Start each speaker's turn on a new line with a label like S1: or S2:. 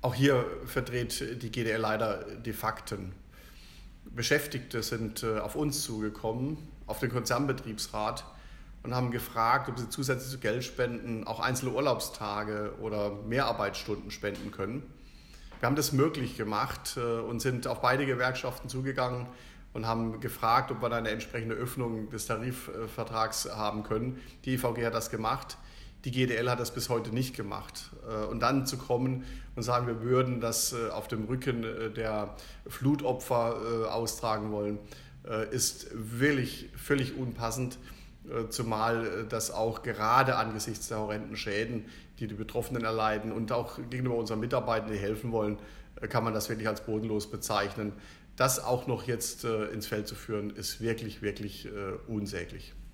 S1: Auch hier verdreht die GDL leider die Fakten. Beschäftigte sind auf uns zugekommen, auf den Konzernbetriebsrat und haben gefragt, ob sie zusätzlich zu Geldspenden auch einzelne Urlaubstage oder Mehrarbeitsstunden spenden können. Wir haben das möglich gemacht und sind auf beide Gewerkschaften zugegangen und haben gefragt, ob wir da eine entsprechende Öffnung des Tarifvertrags haben können. Die IVG hat das gemacht. Die GDL hat das bis heute nicht gemacht. Und dann zu kommen und sagen, wir würden das auf dem Rücken der Flutopfer austragen wollen, ist wirklich völlig unpassend. Zumal das auch gerade angesichts der horrenden Schäden, die die Betroffenen erleiden und auch gegenüber unseren Mitarbeitern, die helfen wollen, kann man das wirklich als bodenlos bezeichnen. Das auch noch jetzt ins Feld zu führen, ist wirklich, wirklich unsäglich.